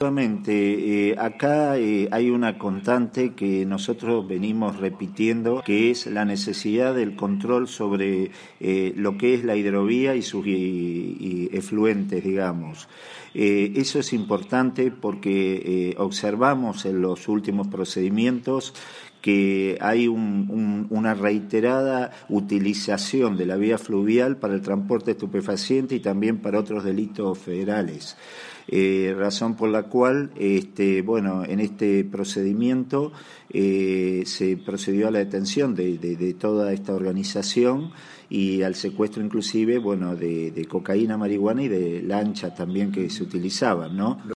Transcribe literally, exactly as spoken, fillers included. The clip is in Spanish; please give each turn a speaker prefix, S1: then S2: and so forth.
S1: Eh, acá eh, hay una constante que nosotros venimos repitiendo, que es la necesidad del control sobre eh, lo que es la hidrovía y sus y, y efluentes, digamos. Eh, eso es importante porque eh, observamos en los últimos procedimientos que hay un, un, una reiterada utilización de la vía fluvial para el transporte de estupefacientes y también para otros delitos federales. Eh, razón por la cual, este, bueno, en este procedimiento eh, se procedió a la detención de, de, de toda esta organización y al secuestro inclusive, bueno, de, de cocaína, marihuana y de lancha también que se utilizaban, ¿no?